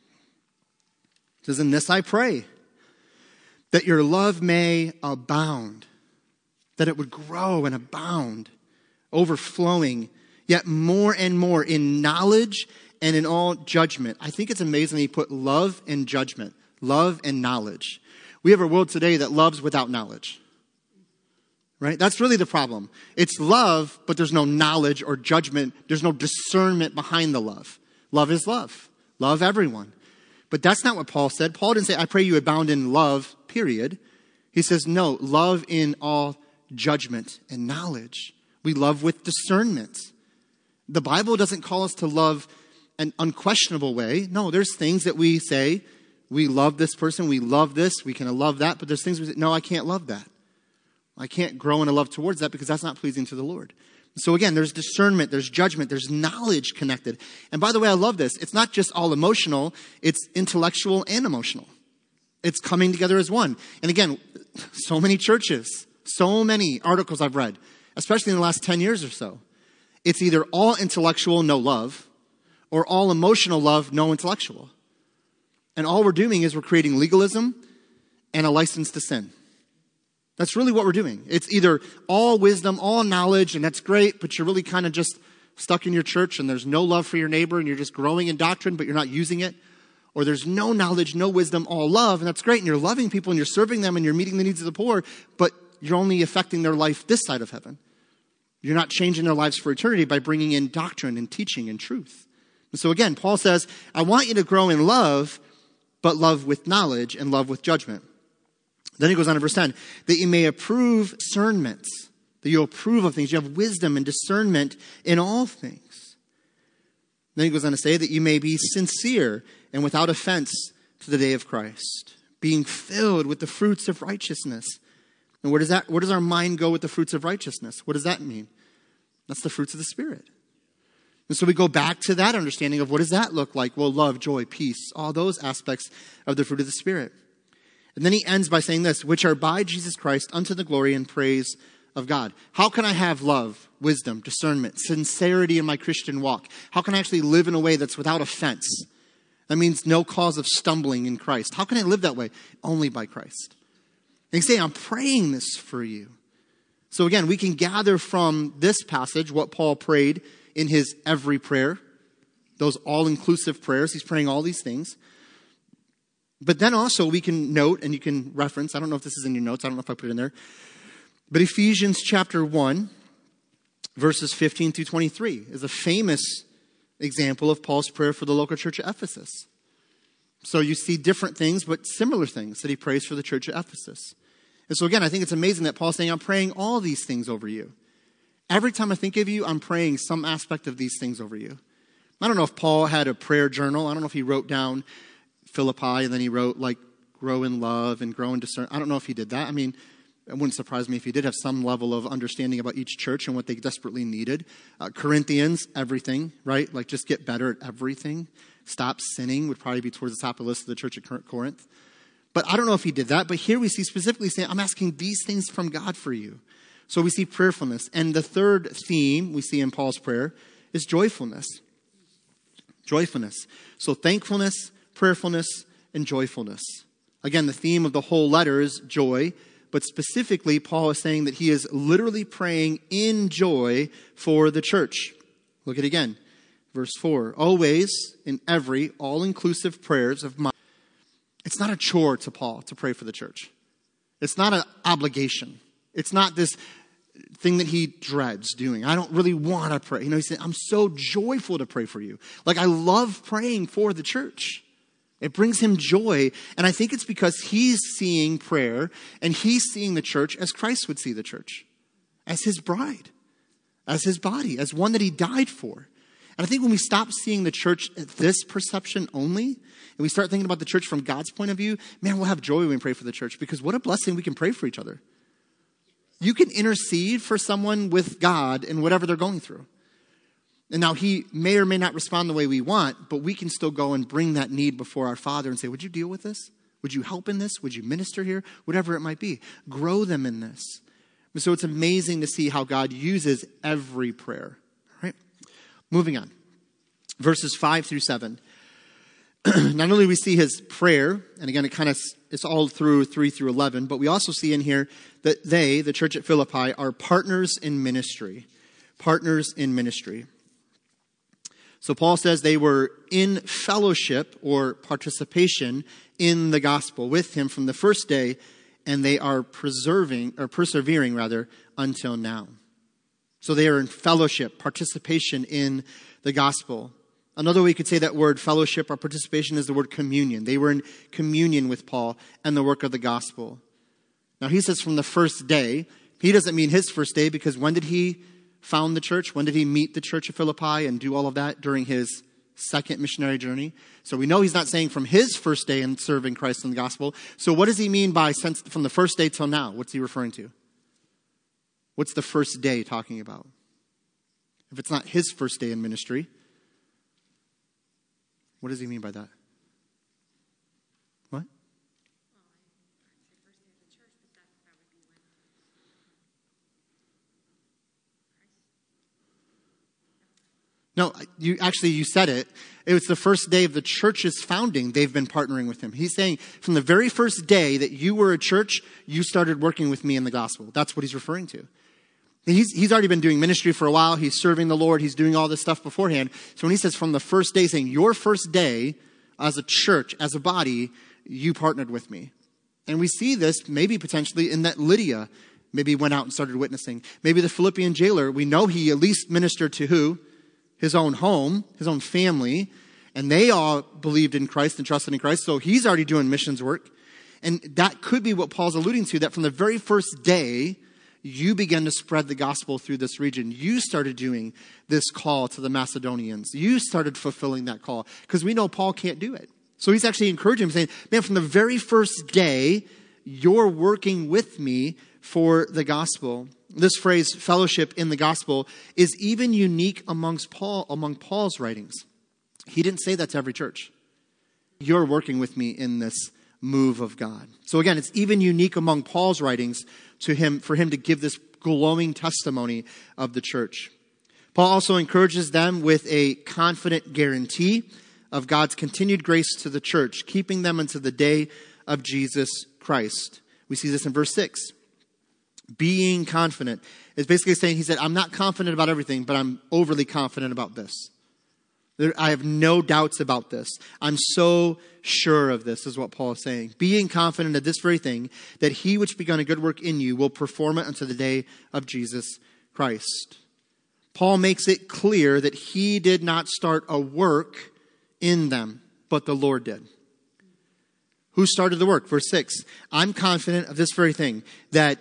It says, in this I pray, that your love may abound, that it would grow and abound, overflowing, yet more and more in knowledge and in all judgment. I think it's amazing that he put love and judgment, love and knowledge. We have a world today that loves without knowledge. Right? That's really the problem. It's love, but there's no knowledge or judgment. There's no discernment behind the love. Love is love. Love everyone. But that's not what Paul said. Paul didn't say, I pray you abound in love, period. He says, no, love in all judgment and knowledge. We love with discernment. The Bible doesn't call us to love an unquestionable way. No, there's things that we say, we love this person, we love this, we can love that, but there's things we say, no, I can't love that. I can't grow in a love towards that because that's not pleasing to the Lord. So again, there's discernment, there's judgment, there's knowledge connected. And by the way, I love this. It's not just all emotional, it's intellectual and emotional. It's coming together as one. And again, so many churches, so many articles I've read, especially in the last 10 years or so. It's either all intellectual, no love, or all emotional love, no intellectual. And all we're doing is we're creating legalism and a license to sin. That's really what we're doing. It's either all wisdom, all knowledge, and that's great, but you're really kind of just stuck in your church and there's no love for your neighbor and you're just growing in doctrine, but you're not using it. Or there's no knowledge, no wisdom, all love, and that's great, and you're loving people and you're serving them and you're meeting the needs of the poor, but you're only affecting their life this side of heaven. You're not changing their lives for eternity by bringing in doctrine and teaching and truth. And so again, Paul says, I want you to grow in love, but love with knowledge and love with judgment. Then he goes on to verse 10, that you may approve discernments, that you approve of things. You have wisdom and discernment in all things. Then he goes on to say that you may be sincere and without offense to the day of Christ, being filled with the fruits of righteousness. And where does our mind go with the fruits of righteousness? What does that mean? That's the fruits of the Spirit. And so we go back to that understanding of what does that look like? Well, love, joy, peace, all those aspects of the fruit of the Spirit. And then he ends by saying this, which are by Jesus Christ unto the glory and praise of God. How can I have love, wisdom, discernment, sincerity in my Christian walk? How can I actually live in a way that's without offense? That means no cause of stumbling in Christ. How can I live that way? Only by Christ. And he's saying, I'm praying this for you. So again, we can gather from this passage what Paul prayed in his every prayer, those all-inclusive prayers. He's praying all these things. But then also we can note, and you can reference, I don't know if this is in your notes, I don't know if I put it in there, but Ephesians chapter 1, verses 15 through 23 is a famous example of Paul's prayer for the local church at Ephesus. So you see different things, but similar things that he prays for the church at Ephesus. And so again, I think it's amazing that Paul's saying, I'm praying all these things over you. Every time I think of you, I'm praying some aspect of these things over you. I don't know if Paul had a prayer journal. I don't know if he wrote down Philippi and then he wrote like grow in love and grow in discernment. I don't know if he did that. I mean, It wouldn't surprise me if he did have some level of understanding about each church and what they desperately needed. Corinthians, everything, right? Like just get better at everything. Stop sinning would probably be towards the top of the list of the church at Corinth. But I don't know if he did that. But here we see specifically saying, I'm asking these things from God for you. So we see prayerfulness. And the third theme we see in Paul's prayer is joyfulness. Joyfulness. So thankfulness, prayerfulness, and joyfulness. Again, the theme of the whole letter is joy. But specifically, Paul is saying that he is literally praying in joy for the church. Look at it again. Verse 4. Always, in every, all-inclusive prayers of mine. It's not a chore to Paul to pray for the church. It's not an obligation. It's not this thing that he dreads doing. I don't really want to pray. He said, I'm so joyful to pray for you. Like, I love praying for the church. It brings him joy. And I think it's because he's seeing prayer and he's seeing the church as Christ would see the church. As his bride. As his body. As one that he died for. And I think when we stop seeing the church at this perception only, and we start thinking about the church from God's point of view, man, we'll have joy when we pray for the church. Because what a blessing we can pray for each other. You can intercede for someone with God in whatever they're going through. And now he may or may not respond the way we want, but we can still go and bring that need before our Father and say, would you deal with this? Would you help in this? Would you minister here? Whatever it might be. Grow them in this. And so it's amazing to see how God uses every prayer. All right? Moving on. Verses 5 through 7. Not only we see his prayer, and again, it's all through 3 through 11, but we also see in here that they, the church at Philippi, are partners in ministry. Partners in ministry. So Paul says they were in fellowship or participation in the gospel with him from the first day, and they are persevering until now. So they are in fellowship, participation in the gospel. Another way you could say that word fellowship or participation is the word communion. They were in communion with Paul and the work of the gospel. Now he says from the first day. He doesn't mean his first day, because when did he found the church? When did he meet the church of Philippi and do all of that? During his second missionary journey. So we know he's not saying from his first day in serving Christ in the gospel. So what does he mean by from the first day till now? What's he referring to? What's the first day talking about? If it's not his first day in ministry, what does he mean by that? What? No, you said it. It was the first day of the church's founding. They've been partnering with him. He's saying from the very first day that you were a church, you started working with me in the gospel. That's what he's referring to. He's already been doing ministry for a while. He's serving the Lord. He's doing all this stuff beforehand. So when he says from the first day, saying your first day as a church, as a body, you partnered with me. And we see this maybe potentially in that Lydia maybe went out and started witnessing. Maybe the Philippian jailer, we know he at least ministered to who? His own home, his own family. And they all believed in Christ and trusted in Christ. So he's already doing missions work. And that could be what Paul's alluding to, that from the very first day, you began to spread the gospel through this region. You started doing this call to the Macedonians. You started fulfilling that call. Because we know Paul can't do it. So he's actually encouraging him, saying, man, from the very first day, you're working with me for the gospel. This phrase, fellowship in the gospel, is even unique among Paul's writings. He didn't say that to every church. You're working with me in this move of God. So again, it's even unique among Paul's writings for him to give this glowing testimony of the church. Paul also encourages them with a confident guarantee of God's continued grace to the church, keeping them until the day of Jesus Christ. We see this in verse 6. Being confident is basically saying, he said, I'm not confident about everything, but I'm overly confident about this. I have no doubts about this. I'm so sure of this, is what Paul is saying. Being confident of this very thing, that he which begun a good work in you will perform it unto the day of Jesus Christ. Paul makes it clear that he did not start a work in them, but the Lord did. Who started the work? Verse 6. I'm confident of this very thing, that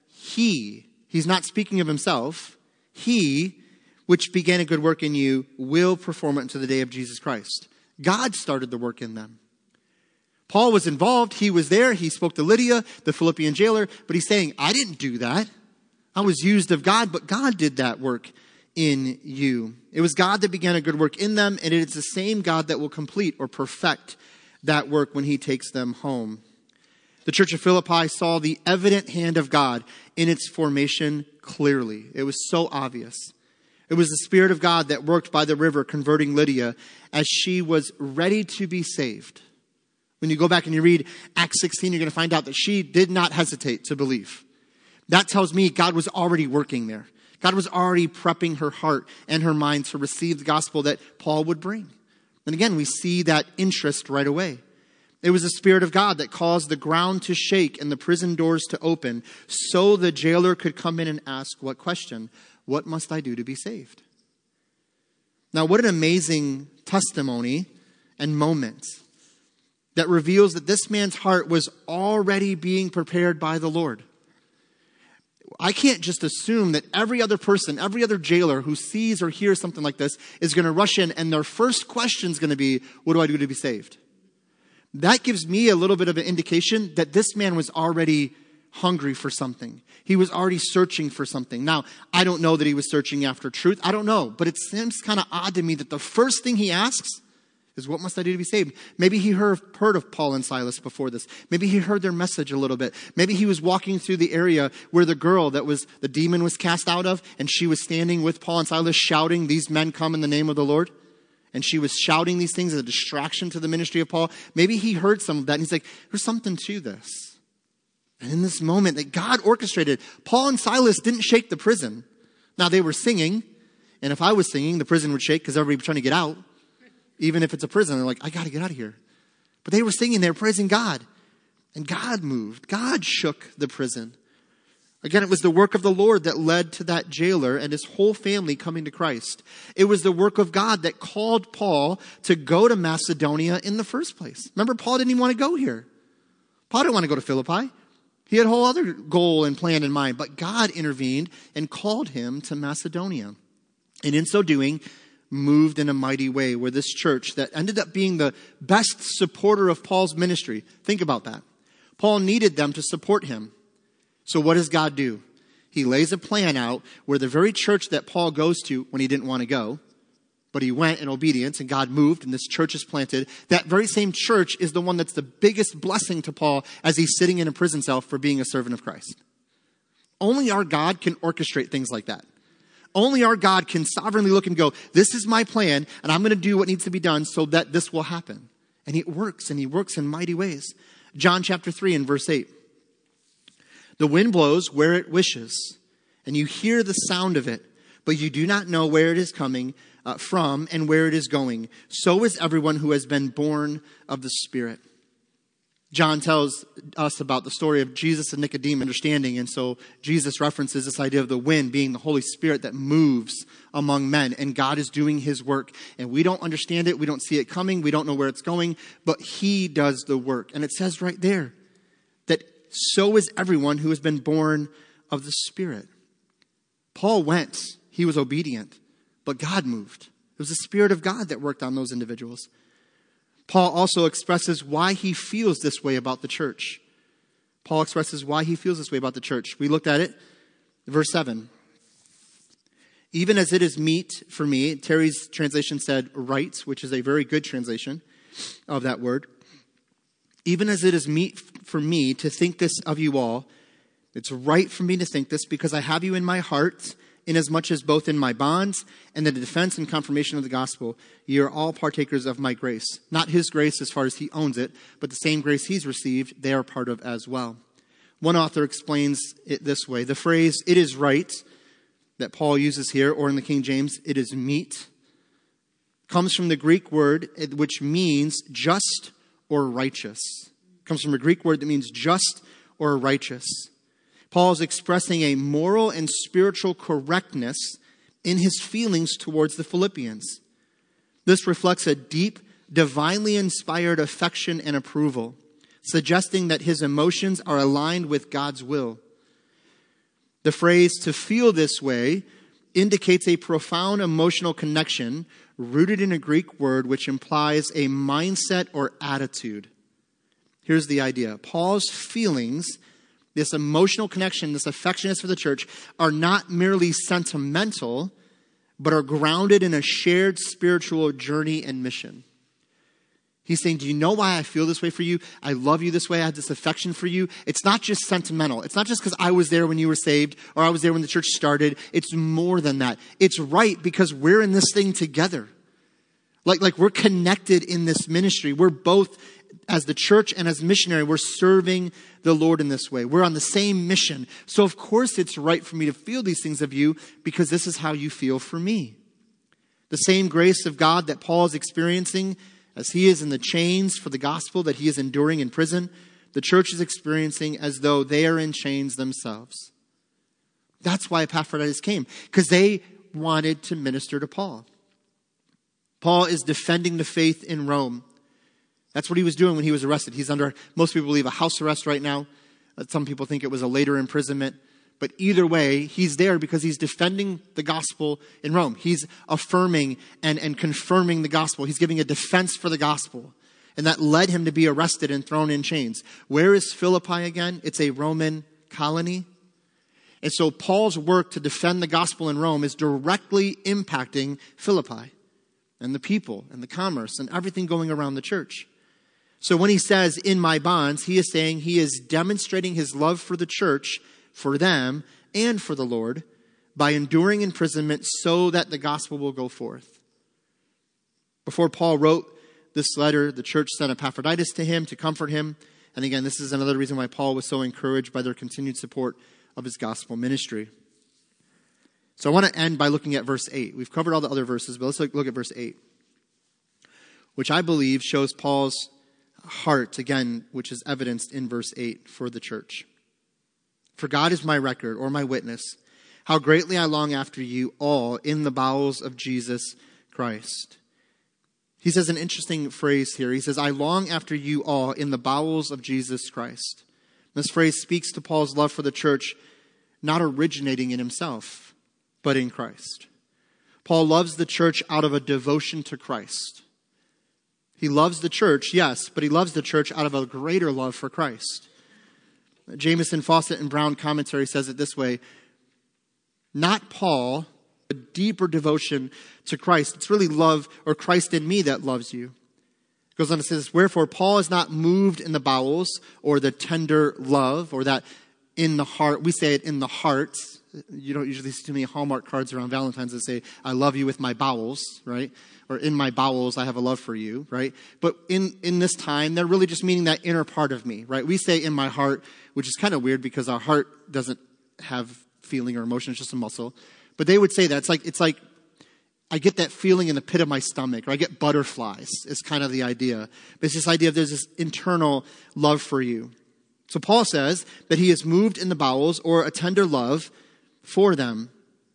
he's not speaking of himself, he which began a good work in you will perform it unto the day of Jesus Christ. God started the work in them. Paul was involved. He was there. He spoke to Lydia, the Philippian jailer, but he's saying, I didn't do that. I was used of God, but God did that work in you. It was God that began a good work in them, and it is the same God that will complete or perfect that work when he takes them home. The church of Philippi saw the evident hand of God in its formation clearly. It was so obvious. It was the Spirit of God that worked by the river, converting Lydia as she was ready to be saved. When you go back and you read Acts 16, you're going to find out that she did not hesitate to believe. That tells me God was already working there. God was already prepping her heart and her mind to receive the gospel that Paul would bring. And again, we see that interest right away. It was the Spirit of God that caused the ground to shake and the prison doors to open so the jailer could come in and ask what question? What must I do to be saved? Now, what an amazing testimony and moment that reveals that this man's heart was already being prepared by the Lord. I can't just assume that every other person, every other jailer who sees or hears something like this is going to rush in and their first question is going to be, what do I do to be saved? That gives me a little bit of an indication that this man was already hungry for something. He was already searching for something. Now, I don't know that he was searching after truth. I don't know. But it seems kind of odd to me that the first thing he asks is, what must I do to be saved? Maybe he heard of Paul and Silas before this. Maybe he heard their message a little bit. Maybe he was walking through the area where the girl the demon was cast out of, and she was standing with Paul and Silas shouting, these men come in the name of the Lord. And she was shouting these things as a distraction to the ministry of Paul. Maybe he heard some of that and he's like, there's something to this. And in this moment that God orchestrated, Paul and Silas didn't shake the prison. Now they were singing. And if I was singing, the prison would shake because everybody was trying to get out. Even if it's a prison, they're like, I got to get out of here. But they were singing, they were praising God. And God moved. God shook the prison. Again, it was the work of the Lord that led to that jailer and his whole family coming to Christ. It was the work of God that called Paul to go to Macedonia in the first place. Remember, Paul didn't even want to go here. Paul didn't want to go to Philippi. He had a whole other goal and plan in mind, but God intervened and called him to Macedonia. And in so doing, moved in a mighty way where this church that ended up being the best supporter of Paul's ministry. Think about that. Paul needed them to support him. So what does God do? He lays a plan out where the very church that Paul goes to when he didn't want to go, but he went in obedience and God moved and this church is planted. That very same church is the one that's the biggest blessing to Paul as he's sitting in a prison cell for being a servant of Christ. Only our God can orchestrate things like that. Only our God can sovereignly look and go, this is my plan and I'm going to do what needs to be done so that this will happen. And he works in mighty ways. John chapter 3 and verse 8. The wind blows where it wishes, and you hear the sound of it, but you do not know where it is coming from and where it is going. So is everyone who has been born of the Spirit. John tells us about the story of Jesus and Nicodemus understanding, and so Jesus references this idea of the wind being the Holy Spirit that moves among men, and God is doing his work. And we don't understand it, we don't see it coming, we don't know where it's going, but he does the work. And it says right there that so is everyone who has been born of the Spirit. Paul went. He was obedient. But God moved. It was the Spirit of God that worked on those individuals. Paul also expresses why he feels this way about the church. Paul expresses why he feels this way about the church. We looked at it. Verse 7. Even as it is meet for me, Terry's translation said right, which is a very good translation of that word. Even as it is meet for me to think this of you all, it's right for me to think this because I have you in my heart, inasmuch as both in my bonds and the defense and confirmation of the gospel, ye are all partakers of my grace. Not his grace as far as he owns it, but the same grace he's received, they are part of as well. One author explains it this way. The phrase, it is right, that Paul uses here, or in the King James, it is meet, comes from the Greek word which means just or righteous. It comes from a Greek word that means just or righteous. Paul is expressing a moral and spiritual correctness in his feelings towards the Philippians. This reflects a deep, divinely inspired affection and approval, suggesting that his emotions are aligned with God's will. The phrase to feel this way indicates a profound emotional connection rooted in a Greek word which implies a mindset or attitude. Here's the idea. Paul's feelings, this emotional connection, this affectionate for the church, are not merely sentimental, but are grounded in a shared spiritual journey and mission. He's saying, do you know why I feel this way for you? I love you this way. I have this affection for you. It's not just sentimental. It's not just because I was there when you were saved or I was there when the church started. It's more than that. It's right because we're in this thing together. Like we're connected in this ministry. We're both, as the church and as missionary, we're serving the Lord in this way. We're on the same mission. So of course it's right for me to feel these things of you because this is how you feel for me. The same grace of God that Paul is experiencing as he is in the chains for the gospel that he is enduring in prison, the church is experiencing as though they are in chains themselves. That's why Epaphroditus came, because they wanted to minister to Paul. Paul is defending the faith in Rome. That's what he was doing when he was arrested. He's under, most people believe, a house arrest right now. Some people think it was a later imprisonment. But either way, he's there because he's defending the gospel in Rome. He's affirming and confirming the gospel. He's giving a defense for the gospel. And that led him to be arrested and thrown in chains. Where is Philippi again? It's a Roman colony. And so Paul's work to defend the gospel in Rome is directly impacting Philippi and the people and the commerce and everything going around the church. So when he says, in my bonds, he is saying he is demonstrating his love for the church, for them, and for the Lord by enduring imprisonment so that the gospel will go forth. Before Paul wrote this letter, the church sent Epaphroditus to him to comfort him. And again, this is another reason why Paul was so encouraged by their continued support of his gospel ministry. So I want to end by looking at verse 8. We've covered all the other verses, but let's look at verse 8, which I believe shows Paul's heart, again, which is evidenced in verse 8 for the church. For God is my record, or my witness, how greatly I long after you all in the bowels of Jesus Christ. He says an interesting phrase here. He says, I long after you all in the bowels of Jesus Christ. This phrase speaks to Paul's love for the church, not originating in himself, but in Christ. Paul loves the church out of a devotion to Christ. He loves the church, yes, but he loves the church out of a greater love for Christ. Jamieson, Fawcett, and Brown commentary says it this way: not Paul, a deeper devotion to Christ. It's really love, or Christ in me, that loves you. It goes on to say this: wherefore Paul is not moved in the bowels, or the tender love, or that in the heart. We say it in the heart. You don't usually see too many Hallmark cards around Valentine's that say, I love you with my bowels, right? Or in my bowels, I have a love for you, right? But in this time, they're really just meaning that inner part of me, right? We say in my heart, which is kind of weird because our heart doesn't have feeling or emotion. It's just a muscle. But they would say that. It's like I get that feeling in the pit of my stomach, or I get butterflies is kind of the idea. But it's this idea of there's this internal love for you. So Paul says that he is moved in the bowels, or a tender love for them.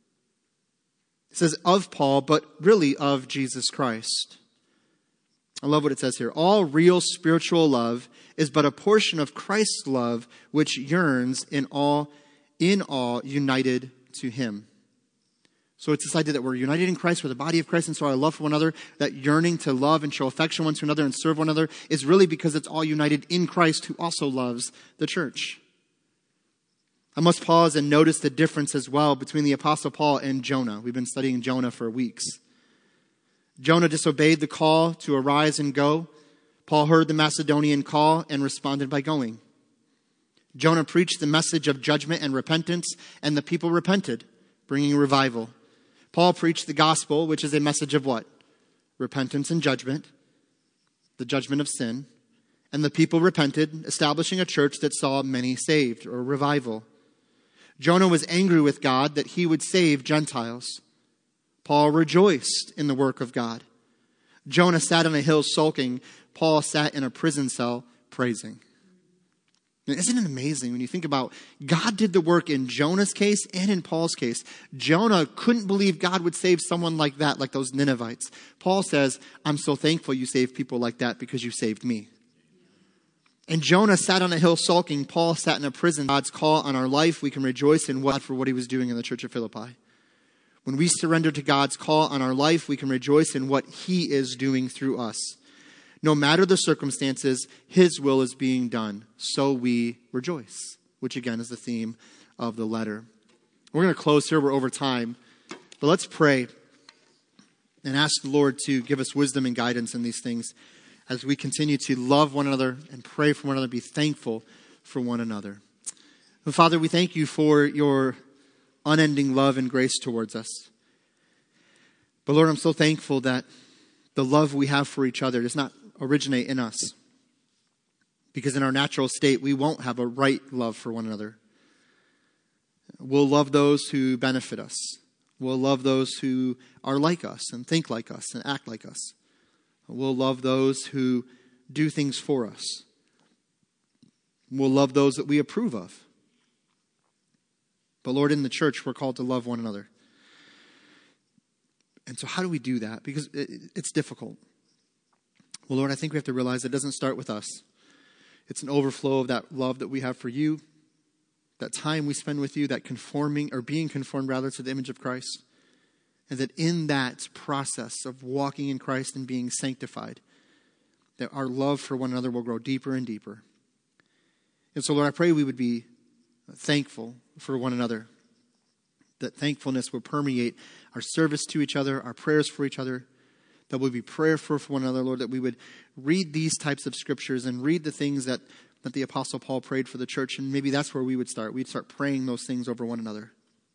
It says of Paul, but really of Jesus Christ. I love what it says here. All real spiritual love is but a portion of Christ's love, which yearns in all united to him. So it's this idea that we're united in Christ, we're the body of Christ, and so our love for one another, that yearning to love and show affection one to another and serve one another, is really because it's all united in Christ, who also loves the church. I must pause and notice the difference as well between the Apostle Paul and Jonah. We've been studying Jonah for weeks. Jonah disobeyed the call to arise and go. Paul heard the Macedonian call and responded by going. Jonah preached the message of judgment and repentance, and the people repented, bringing revival. Paul preached the gospel, which is a message of what? Repentance and judgment, the judgment of sin. And the people repented, establishing a church that saw many saved, or revival. Jonah was angry with God that he would save Gentiles. Paul rejoiced in the work of God. Jonah sat on a hill sulking. Paul sat in a prison cell praising. Isn't it amazing when you think about God did the work in Jonah's case and in Paul's case? Jonah couldn't believe God would save someone like that, like those Ninevites. Paul says, I'm so thankful you saved people like that because you saved me. And Jonah sat on a hill sulking. Paul sat in a prison. God's call on our life, we can rejoice in God for what he was doing in the church of Philippi. When we surrender to God's call on our life, we can rejoice in what he is doing through us. No matter the circumstances, his will is being done. So we rejoice, which again is the theme of the letter. We're going to close here. We're over time. But let's pray and ask the Lord to give us wisdom and guidance in these things as we continue to love one another and pray for one another, be thankful for one another. And Father, we thank you for your unending love and grace towards us. But Lord, I'm so thankful that the love we have for each other does not originate in us. Because in our natural state, we won't have a right love for one another. We'll love those who benefit us. We'll love those who are like us and think like us and act like us. We'll love those who do things for us. We'll love those that we approve of. But Lord, in the church, we're called to love one another. And so how do we do that? Because it's difficult. Well, Lord, I think we have to realize it doesn't start with us. It's an overflow of that love that we have for you, that time we spend with you, that conforming or being conformed rather to the image of Christ. And that in that process of walking in Christ and being sanctified, that our love for one another will grow deeper and deeper. And so, Lord, I pray we would be thankful for one another. That thankfulness will permeate our service to each other, our prayers for each other. That we'll be prayerful for one another, Lord. That we would read these types of scriptures and read the things that the Apostle Paul prayed for the church. And maybe that's where we would start. We'd start praying those things over one another.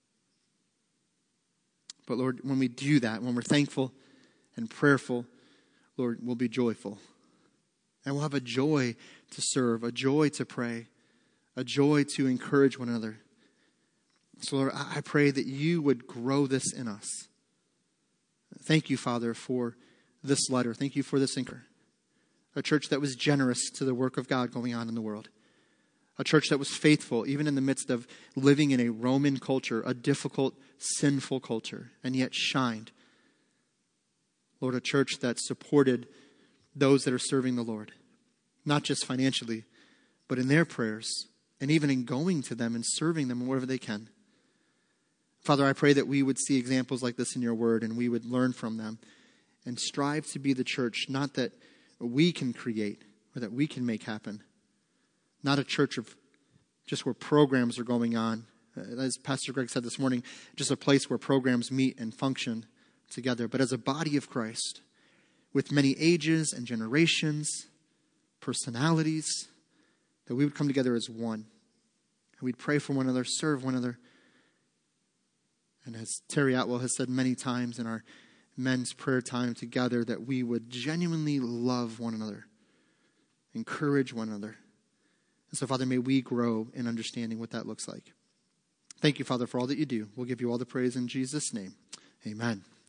But Lord, when we do that, when we're thankful and prayerful, Lord, we'll be joyful. And we'll have a joy to serve, a joy to pray, a joy to encourage one another. So Lord, I pray that you would grow this in us. Thank you, Father, for this letter. Thank you for this anchor. A church that was generous to the work of God going on in the world. A church that was faithful, even in the midst of living in a Roman culture, a difficult, sinful culture, and yet shined. Lord, a church that supported those that are serving the Lord. Not just financially, but in their prayers, and even in going to them and serving them wherever they can. Father, I pray that we would see examples like this in your word, and we would learn from them and strive to be the church, not that we can create or that we can make happen. Not a church of just where programs are going on. As Pastor Greg said this morning, just a place where programs meet and function together. But as a body of Christ, with many ages and generations, personalities, that we would come together as one. And we'd pray for one another, serve one another. And as Terry Atwell has said many times in our men's prayer time together, that we would genuinely love one another, encourage one another. And so, Father, may we grow in understanding what that looks like. Thank you, Father, for all that you do. We'll give you all the praise in Jesus' name. Amen.